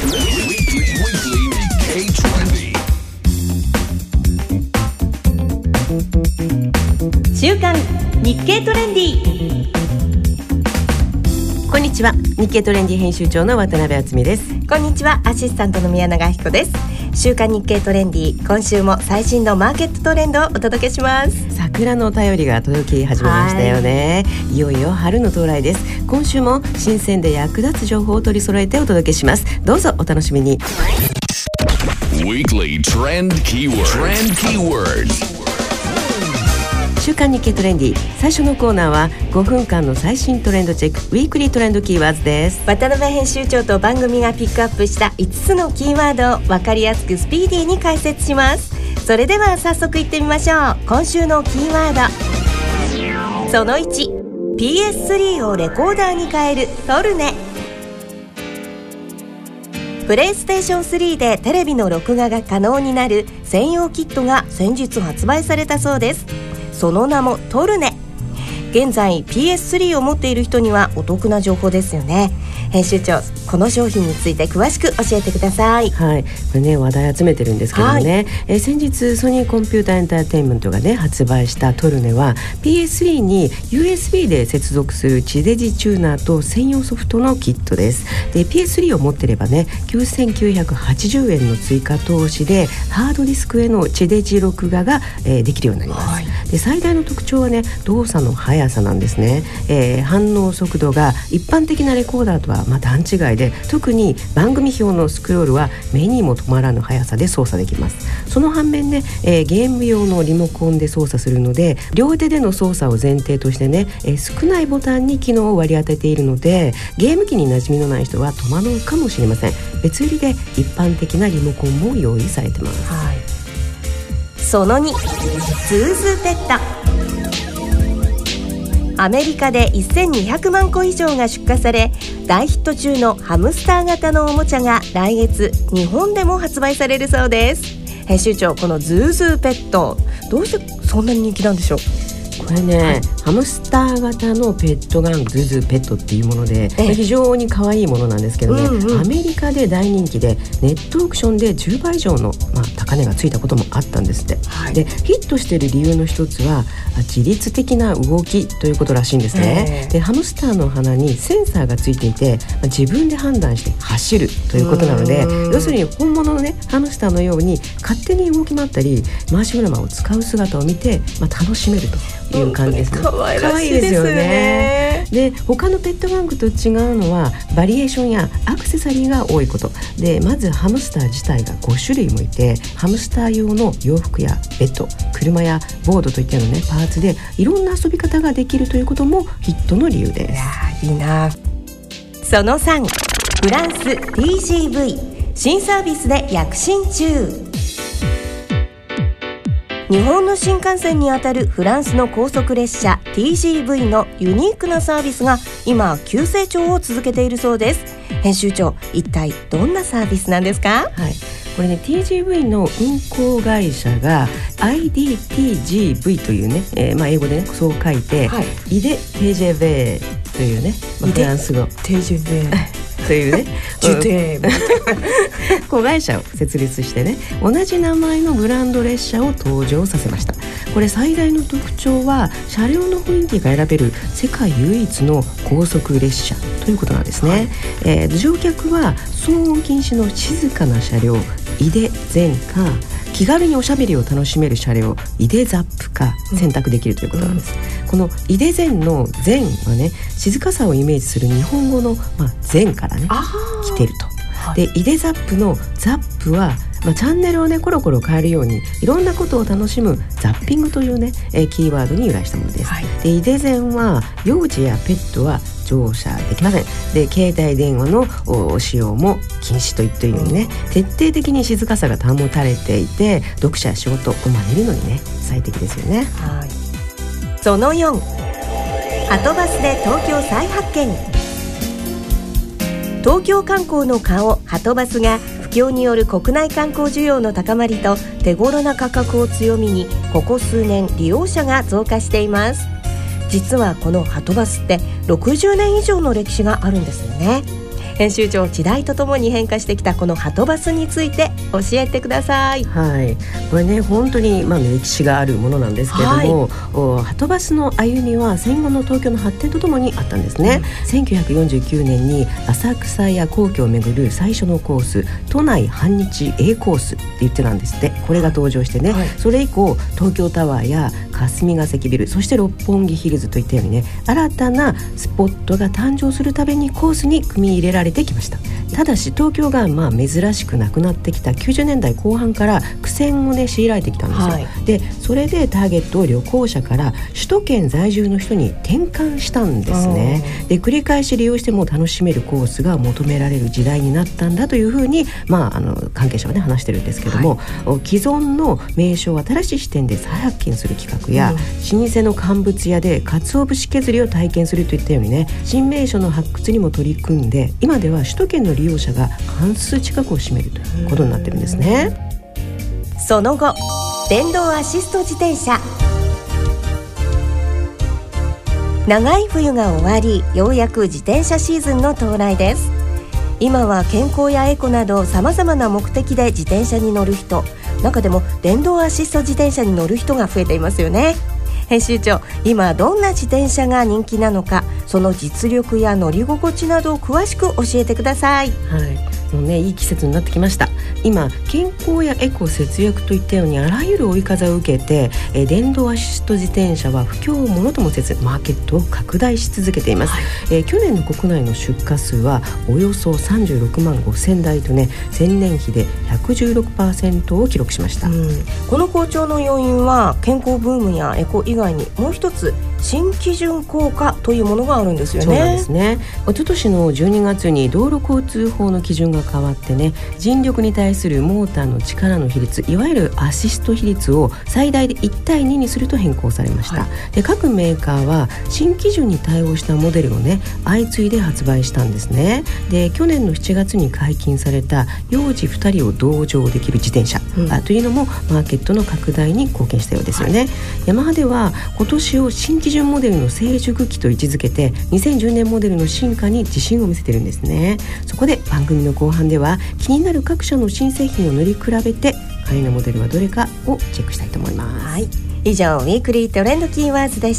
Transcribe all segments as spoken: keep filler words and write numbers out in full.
週刊日経トレンディ。 こんにちは、日経トレンディ編集長の渡辺敦美です。 こんにちは、アシスタントの宮永彦です。週刊日経トレンディ、今週も最新のマーケットトレンドをお届けします。 桜の便りが届き始めましたよね。いよいよ春の到来です。今週も新鮮で役立つ情報を取り揃えてお届けします。どうぞお楽しみに。 Weekly Trend Keyword Trend Keywords。 週刊日経トレンディ、最初のコーナーはごふんかんの最新トレンドチェック、ウィークリートレンドキーワードです。 渡辺編集長と番組がピックアップしたいつつのキーワードを分かりやすくスピーディーに解説します。それでは早速いってみましょう。今週のキーワード、そのいち、 ピーエススリー をレコーダーに変えるトルネ。プレイステーションスリーでテレビの録画が可能になる専用キットが先日発売されたそうです。その名もトルネ。現在 ピーエススリー を持っている人にはお得な情報ですよね。編集長、この商品について詳しく教えてください。 はい、これね、話題集めてるんですけどもね、はい、え先日ソニーコンピューターエンターテインメントがね発売したトルネは ピーエススリー に ユーエスビー で接続する地デジチューナーと専用ソフトのキットです。で ピーエススリー を持ってればねきゅうせんきゅうひゃくはちじゅうえんの追加投資でハードディスクへの地デジ録画が、えー、できるようになります。はい、で最大の特徴はね動作の速さなんですね。えー、反応速度が一般的なレコーダーとはまあ段違いで、特に番組表のスクロールは目にも止まらぬ速さで操作できます。その反面ね、えー、ゲーム用のリモコンで操作するので両手での操作を前提としてね、えー、少ないボタンに機能を割り当てているのでゲーム機に馴染みのない人は戸惑うかもしれません。別売りで一般的なリモコンも用意されてます。はい、 そのに、ズーズペット。アメリカでせんにひゃくまんこ以上が出荷され大ヒット中のハムスター型のおもちゃが来月日本でも発売されるそうです。編集長、このズーズーペットどうしてそんなに人気なんでしょう？ これね、はい、ハムスター型のペットガンズーズーペットっていうもので非常に可愛いものなんですけどね、うんうん、アメリカで大人気でネットオークションでじゅうばい以上の、まあ、高値がついたこともあったんですって。はい、でヒットしている理由の一つは自律的な動きということらしいんですね。でハムスターの鼻にセンサーがついていて自分で判断して走るということなので、要するに本物のねハムスターのように勝手に動き回ったり回し車を使う姿を見て、まあ、楽しめるという感じですね。 可愛らしいですよね。 で他のペット玩具と違うのはバリエーションやアクセサリーが多いことで、まずハムスター自体がごしゅるいもいてハムスター用の洋服やベッド、車やボードといったような、ね、パーツでいろんな遊び方ができるということもヒットの理由です。 いやいいな。そのさん、フランス ティージーブイ 新サービスで躍進中。日本の新幹線にあたるフランスの高速列車 ティージーブイ のユニークなサービスが今急成長を続けているそうです。編集長、一体どんなサービスなんですか？ はい、これね ティージーブイ の運行会社が アイディーティージーブイ というね、えーまあ、英語で、ね、そう書いて、はい、イデ・テージェヴェというね、まあ、フランス語テージェヴェというね子会社を設立してね、同じ名前のブランド列車を登場させました。これ最大の特徴は車両の雰囲気が選べる世界唯一の高速列車ということなんですね。はい、えー、乗客は騒音禁止の静かな車両イデゼンか気軽におしゃべりを楽しめる車両イデザップか選択できるということなんです。うん、このイデゼンのゼンはね、静かさをイメージする日本語の、まあ、ゼンからね来てると。でイデザップのザップは、まあ、チャンネルをねコロコロ変えるようにいろんなことを楽しむザッピングというね、えー、キーワードに由来したものです。はい、でイデゼンは幼児やペットは乗車できません。で携帯電話の使用も禁止といったようにね、徹底的に静かさが保たれていて読者や仕事を真似るのにね最適ですよね。 はい、そのよん、はとバスで東京再発見。東京観光の顔はとバスが不況による国内観光需要の高まりと手頃な価格を強みにここ数年利用者が増加しています。実はこのはとバスってろくじゅうねん以上の歴史があるんですよね。 編集長、時代とともに変化してきたこのはとバスについて教えてください。 はい、これね本当に、まあ、歴史があるものなんですけれども、はい、はとバスの歩みは戦後の東京の発展とともにあったんですね、うん、せんきゅうひゃくよんじゅうきゅうねんに浅草や皇居を巡る最初のコース、都内半日 A コースって言ってなんですって。これが登場してね、はい、それ以降東京タワーや霞ヶ関ビル、そして六本木ヒルズといったようにね、新たなスポットが誕生するたびにコースに組み入れられてきました。ただし東京がまあ珍しくなくなってきたきゅうじゅうねんだいこう半から苦戦をね強いられてきたんですよ、はい、でそれでターゲットを旅行者から首都圏在住の人に転換したんですね。で繰り返し利用しても楽しめるコースが求められる時代になったんだというふうに、まあ、あの関係者はね話してるんですけども、はい、既存の名所を新しい視点で再発見する企画や、うん、老舗の乾物屋で鰹節削りを体験するといったようにね、新名所の発掘にも取り組んで、今では首都圏の利用者が半数近くを占めるということになってるんですね。 その後、電動アシスト自転車。長い冬が終わり、ようやく自転車シーズンの到来です。今は健康やエコなどさまざまな目的で自転車に乗る人、中でも電動アシスト自転車に乗る人が増えていますよね。編集長、今どんな自転車が人気なのか、その実力や乗り心地などを詳しく教えてください。 はい、もうねいい季節になってきました。今健康やエコ節約といったようにあらゆる追い風を受けて、えー、電動アシスト自転車は不況をものともせずマーケットを拡大し続けています、はい。えー、去年の国内の出荷数はおよそさんじゅうろくまんごせんだいとね、前年比で ひゃくじゅうろくパーセント を記録しました。うん、 この好調の要因は健康ブームやエコ以外にもう一つ新基準効果というものがあるんですよね。 そうなんですね。一昨年のじゅうにがつに道路交通法の基準が変わってね、人力に対するモーターの力の比率、いわゆるアシスト比率を最大でいちたいににすると変更されました、はい。で各メーカーは新基準に対応したモデルをね相次いで発売したんですね。で去年のしちがつに解禁された幼児ふたりを同乗できる自転車、うん、というのもマーケットの拡大に貢献したようですよね、はい。ヤマハでは今年を新基準モデルの成熟期と位置づけてにせんじゅうねんモデルの進化に自信を見せてるんですね。そこで番組の後半では気になる各社の新製品を乗り比べて買いのモデルはどれかをチェックしたいと思います、 はい。以上ウィークリートレンドキーワードでした。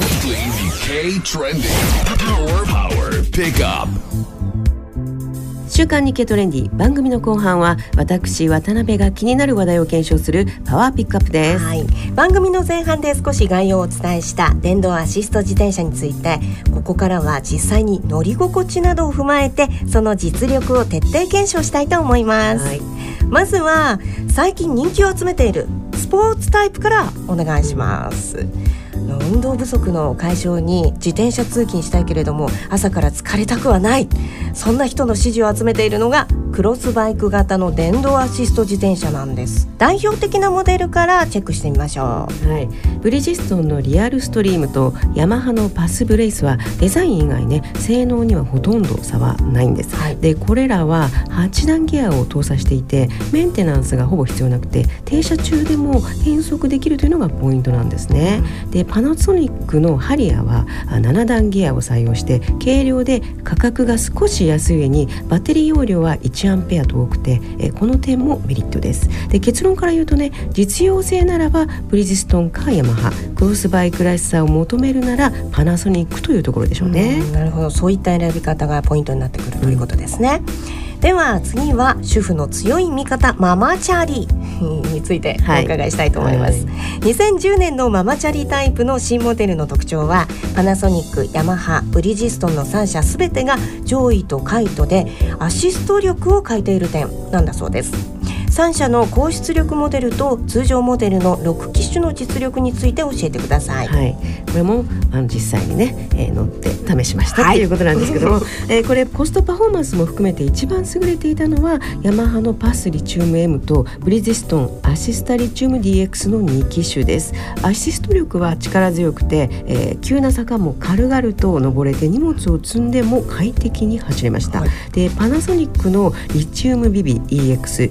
週刊日経トレンディ、番組の後半は私渡辺が気になる話題を検証するパワーピックアップです、 はい。番組の前半で少し概要をお伝えした電動アシスト自転車について、ここからは実際に乗り心地などを踏まえてその実力を徹底検証したいと思います、はい。まずは最近人気を集めているスポーツタイプからお願いします。運動不足の解消に自転車通勤したいけれども朝から疲れたくはない、そんな人の支持を集めているのがクロスバイク型の電動アシスト自転車なんです。代表的なモデルからチェックしてみましょう、 はい。ブリヂストンのリアルストリームとヤマハのパスブレイスはデザイン以外ね性能にはほとんど差はないんです、はい。でこれらははちだんギアを搭載していてメンテナンスがほぼ必要なくて停車中でも変速できるというのがポイントなんですね、うん。でパナソニックのハリアはななだんギアを採用して軽量で価格が少し安い上にバッテリー容量はいちアンペアと多くて、えこの点もメリットです。で結論から言うとね、実用性ならばブリヂストンかヤマハ、クロスバイクらしさを求めるならパナソニックというところでしょうね。 うん、なるほど、そういった選び方がポイントになってくるということですね、うん。では次は主婦の強い味方ママチャリについてお伺いしたいと思います、はいはい。にせんじゅうねんのママチャリタイプの新モデルの特徴はパナソニック、ヤマハ、ブリヂストンのさんしゃすべてが上位と下位とでアシスト力を欠いている点なんだそうです。さん社の高出力モデルと通常モデルのろく機種の実力について教えてください、 はい。これもあの実際にね、えー、乗って試しました、はい、ということなんですけども、えー、これコストパフォーマンスも含めて一番優れていたのはヤマハのパスリチウム M とブリヂストンアシスタリチウム ディーエックス のに機種です。アシスト力は力強くて、えー、急な坂も軽々と登れて荷物を積んでも快適に走れました、はい。でパナソニックのリチウムビビ イーエックス、リチ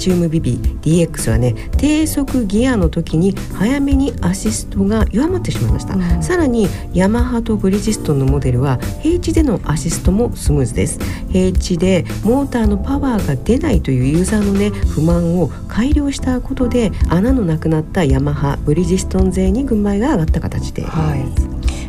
チウム ビービー ディーエックス はね低速ギアの時に早めにアシストが弱まってしまいました、うん、さらにヤマハとブリヂストンのモデルは平地でのアシストもスムーズです。平地でモーターのパワーが出ないというユーザーのね不満を改良したことで穴のなくなったヤマハブリヂストン勢に軍配が上がった形で、はい、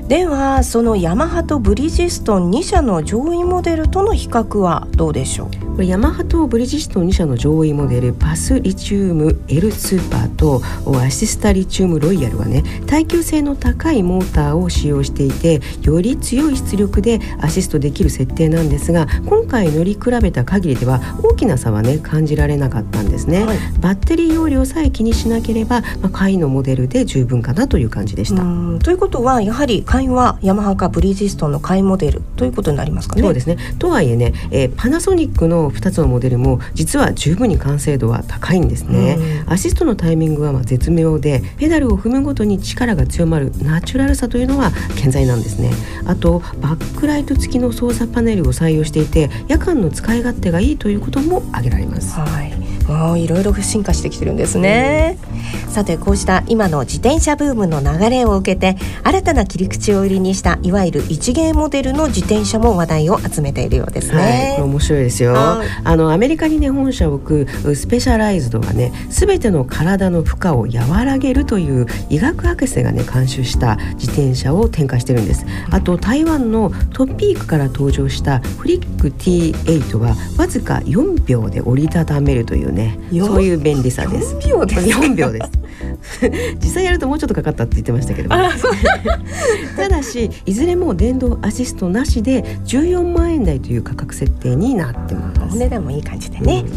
ではそのヤマハとブリヂストンに社の上位モデルとの比較はどうでしょう。 これヤマハとブリヂストンに社の上位モデルパスリチウム L スーパーとアシスタリチウムロイヤルはね耐久性の高いモーターを使用していてより強い出力でアシストできる設定なんですが、今回乗り比べた限りでは大きな差はね感じられなかったんですね、はい、バッテリー容量さえ気にしなければ、まあ、下位のモデルで十分かなという感じでした。 うん、ということはやはり下位はヤマハかブリヂストンの下位モデルということになりますかね。 そうですね。とはいえね、えー、パナソニックのふたつのモデルも実は十分に完成度は高いんですね。アシストのタイミングはまあ絶妙でペダルを踏むごとに力が強まるナチュラルさというのは健在なんですね。あとバックライト付きの操作パネルを採用していて夜間の使い勝手がいいということも挙げられます。 はい、もういろいろ進化してきてるんですね、うん、さてこうした今の自転車ブームの流れを受けて新たな切り口を売りにしたいわゆる一芸モデルの自転車も話題を集めているようですね、 はい、これ面白いですよ、はい、あのアメリカに、ね、本社を置くスペシャライズドはね全ての体の負荷を和らげるという医学博士がね監修した自転車を展開してるんです。あと台湾のトッピークから登場したフリック ティーエイト はわずかよんびょうで折りたためるというねそういう便利さです。 よんびょうですよんびょうです実際やるともうちょっとかかったって言ってましたけどただしいずれも電動アシストなしでじゅうよんまんえん台という価格設定になってます。 お値段もいい感じでね、うん、はい、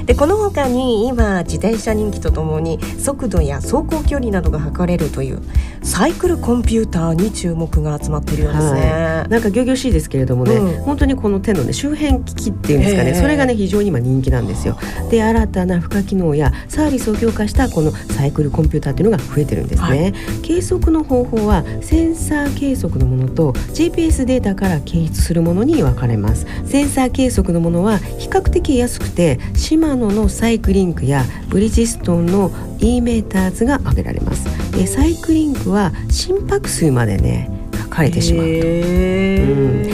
でこの他に今自転車人気とともに速度や走行距離などが測れるというサイクルコンピューターに注目が集まっているようですね、 はい、なんか仰々しいですけれどもね、うん、本当にこの手の、ね、周辺機器っていうんですかね、それがね非常に今人気なんですよ。で新たな付加機能やサービスを強化したこのサイクルコンピューターっていうのが増えてるんですね、はい、計測の方法はセンサー計測のものと ジーピーエス データから検出するものに分かれます。センサー計測のものは比較的安くてシマノのサイクリンクやブリヂストンの E メーターズが挙げられます。でサイクリンクは心拍数までね書かれてしまうと、うん、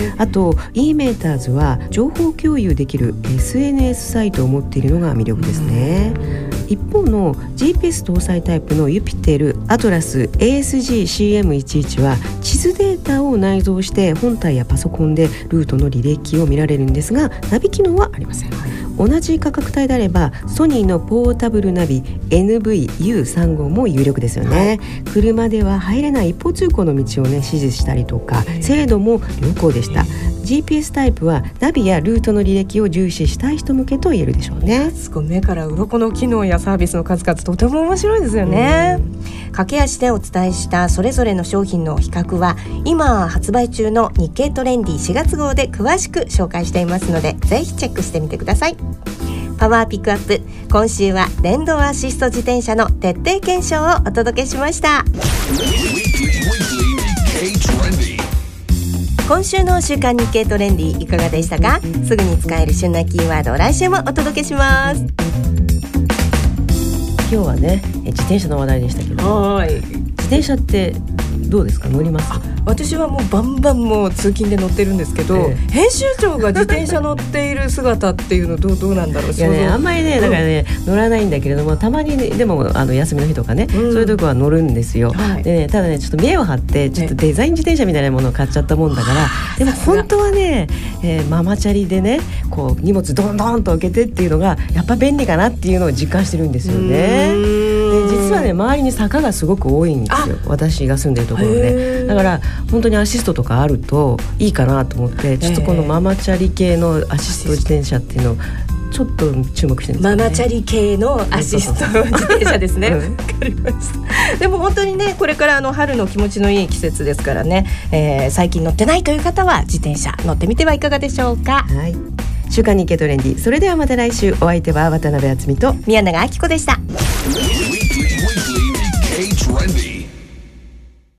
あと E メーターズは情報共有できる エスエヌエス サイトを持っているのが魅力ですね。一方の ジーピーエス 搭載タイプのユピテルアトラス エーエスジーシーエムじゅういち は地図データを内蔵して本体やパソコンでルートの履歴を見られるんですがナビ機能はありません。同じ価格帯であればソニーのポータブルナビ エヌブイユーさんじゅうご も有力ですよね、はい、車では入れない一方通行の道をね指示したりとか精度も良好でした。ジーピーエス タイプはナビやルートの履歴を重視したい人向けと言えるでしょうね。 すごい目から鱗の機能やサービスの数々とても面白いですよね。駆け足でお伝えしたそれぞれの商品の比較は今発売中の日経トレンディしがつ号で詳しく紹介していますのでぜひチェックしてみてください。パワーピックアップ、今週は電動アシスト自転車の徹底検証をお届けしました。今週の週刊日経トレンディいかがでしたか。すぐに使える旬なキーワードを来週もお届けします。 今日はね自転車の話題でしたけど、はい、自転車ってどうですか、乗ります？ 私はもうバンバンもう通勤で乗ってるんですけど、ええ、編集長が自転車乗っている姿っていうのどう、どうなんだろう。 いや、ね、あんまりねだからね、うん、乗らないんだけれどもたまに、ね、でもあの休みの日とかね、うん、そういうとこは乗るんですよ、はい、でね、ただねちょっと見栄を張ってちょっとデザイン自転車みたいなものを買っちゃったもんだから、ね、でも本当はね、えー、ママチャリでねこう荷物ドンドンと開けてっていうのがやっぱ便利かなっていうのを実感してるんですよね。で実はね周りに坂がすごく多いんですよ、私が住んでるところで。だから本当にアシストとかあるといいかなと思ってちょっとこのママチャリ系のアシスト自転車っていうのをちょっと注目してるんですよね。 ママチャリ系のアシスト自転車ですね。わ、うん、かりました。でも本当にねこれからあの春の気持ちのいい季節ですからね、えー、最近乗ってないという方は自転車乗ってみてはいかがでしょうか。 はい、週刊日経トレンディ、それではまた来週。お相手は渡辺敦美と宮永明子でした。